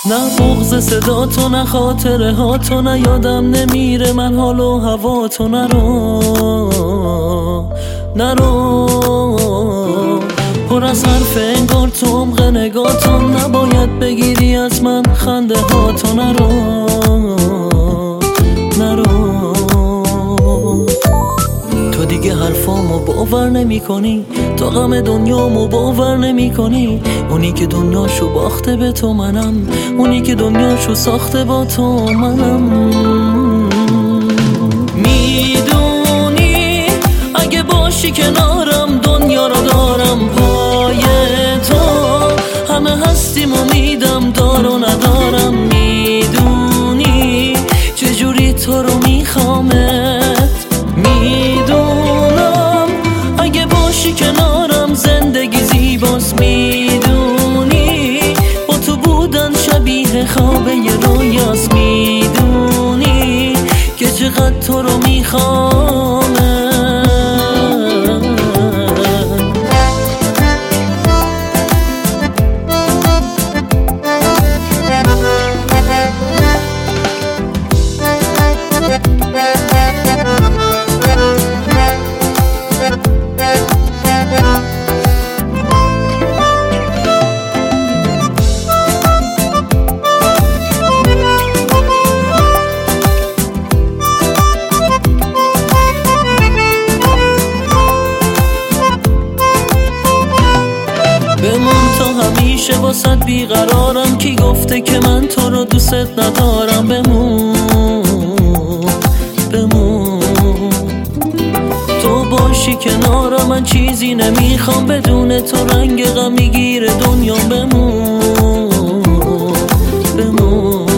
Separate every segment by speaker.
Speaker 1: نه بغض صدا تو، نه خاطره ها تو، نه یادم نمیره من حال و هوا تو. نرو پر از حرف انگار تو عمق نگاتم، نباید بگیری از من خنده ها تو. نرو تو دیگه حرفامو باور نمی کنی، تو غم دنیامو باور نمی کنی. اونی که دنیاشو باخته به تو منم، اونی که دنیاشو ساخته با تو منم. میدونی اگه باشی کنارم دنیا رو دارم پای تو، همه هستیم امیدم دار و ندارم. میدونی چجوری تو رو میخوامت، میدونم اگه باشی کنارم زندگی زیباست. میدونی با تو بودن شبیه خواب یه رویاست. میدونی که چقدر تو رو میخوامت. بمون تا همیشه واسد بیقرارم، کی گفته که من تو رو دوست ندارم. بمون تو باشی کنارم، من چیزی نمیخوام بدون تو رنگ غم میگیره دنیا. بمون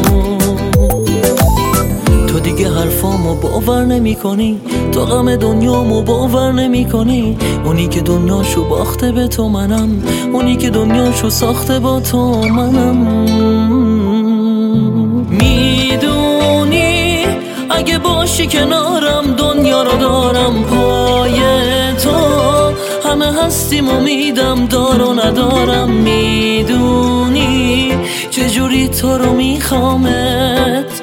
Speaker 1: تو دیگه حرفامو باور نمی کنی، تو غم دنیامو باور نمی کنی. اونی که دنیاشو باخته به تو منم، اونی که دنیاشو ساخته با تو منم. میدونی اگه باشی کنارم دنیا رو دارم پای تو، همه هستیم امیدم دار و ندارم. میدونی چجوری تو رو میخوامت.